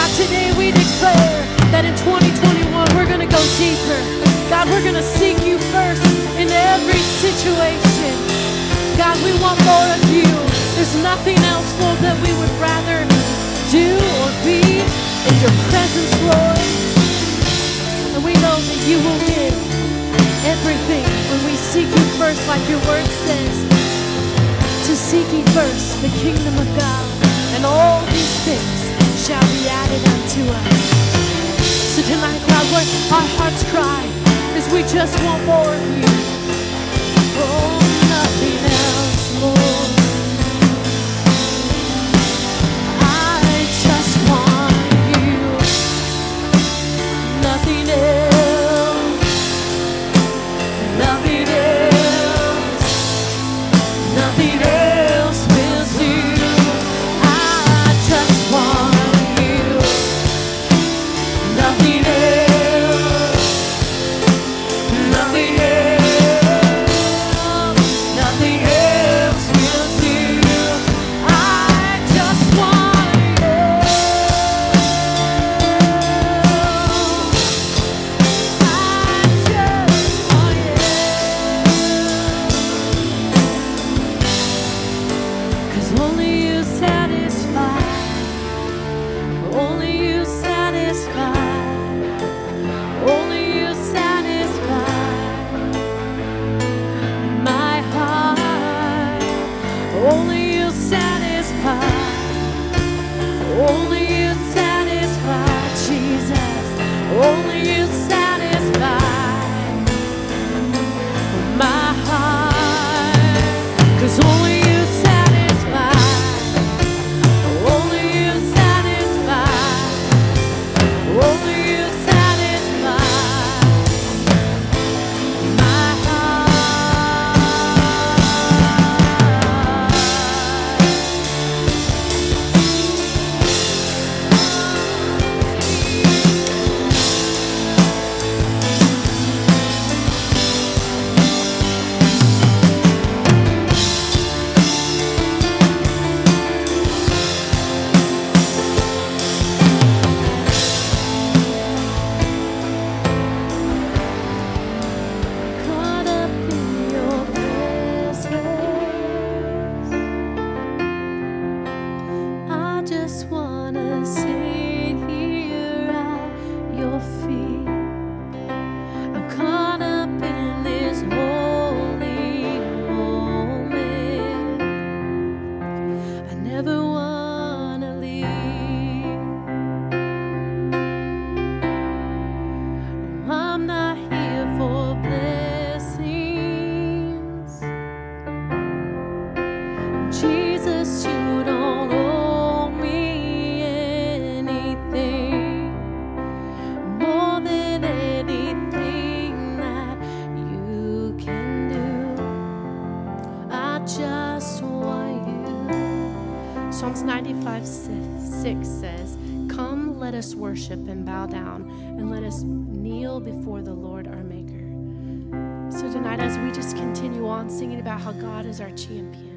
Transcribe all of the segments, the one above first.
Today we declare that in 2021 we're going to go deeper. God, we're going to seek you first in every situation. God, we want more of you. There's nothing else, Lord, that we would rather do or be in your presence, Lord. And we know that you will give everything when we seek you first, like your word says, to seek ye first the kingdom of God, and all these things shall be added unto us. So tonight, God, what our hearts cry is we just want more of you. Oh, nothing else, Lord. I just want you. Nothing else. Nothing else. Nothing else will do. I just want nothing else, nothing else, nothing else will do. I just want you. I just want you. 'Cause only you satisfy. Only you satisfy. Only you satisfy my heart. Only you satisfy. Only you satisfy, Jesus. Only you satisfy my heart. 'Cause only you satisfy. Only you satisfy. Only you satisfy my heart. Caught up in your presence, I just wanna sit here at your feet. I'm caught up in this holy moment. I never wanna leave. I'm not here for blessings. Jesus, you don't owe me anything more than anything that you can do. I just want you. Psalms 95:6 says, "Come, let us worship and bow down, and let us kneel before the Lord our Maker." So tonight, as we just continue on singing about how God is our champion,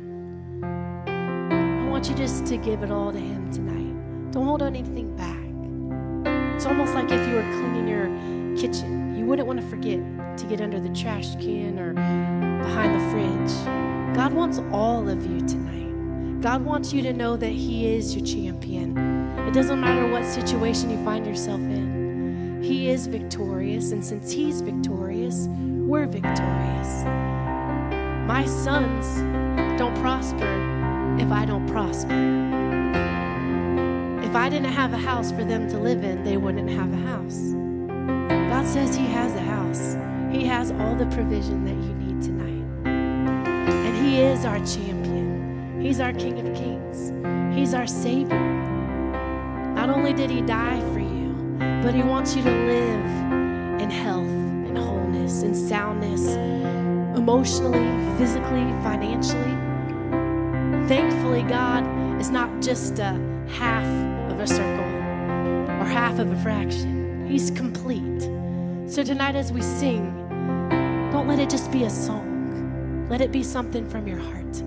I want you just to give it all to Him tonight. Don't hold anything back. It's almost like if you were cleaning your kitchen. You wouldn't want to forget to get under the trash can or behind the fridge. God wants all of you tonight. God wants you to know that He is your champion. It doesn't matter what situation you find yourself in. He is victorious, and since He's victorious, we're victorious. My sons don't prosper if I don't prosper. If I didn't have a house for them to live in, they wouldn't have a house. God says He has a house. He has all the provision that you need tonight. And He is our champion. He's our King of Kings. He's our Savior. Not only did He die for you, but He wants you to live in health and wholeness and soundness, emotionally, physically, financially. Thankfully, God is not just a half of a circle or half of a fraction. He's complete. So tonight as we sing, don't let it just be a song. Let it be something from your heart tonight.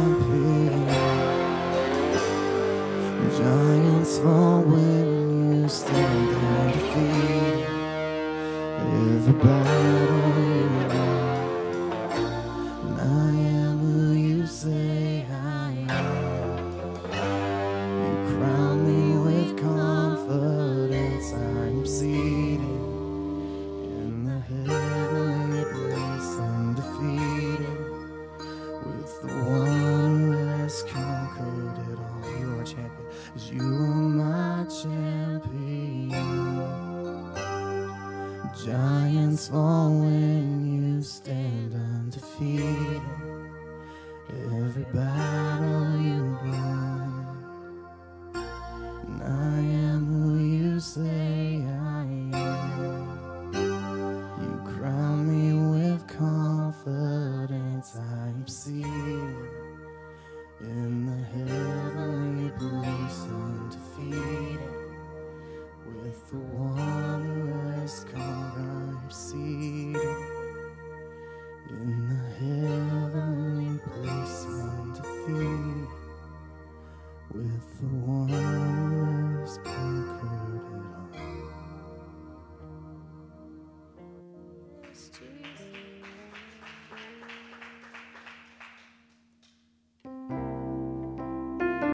champion. Giants fall when you stand undefeated. Every battle you won, and I am who you say I am. You crown me with confidence. I'm seated in the heavenly place, undefeated, with the one who has conquered it all. You are champion, 'cause you are my champion. Giants fall when you stand undefeated. Every battle you won, and I am who you say I am. You crown me with confidence. I'm seated in the heavenly place, undefeated, with the one who has conquered. I'm seated in the heavenly place, undefeated, with the one who has conquered it all. Yes, Jesus.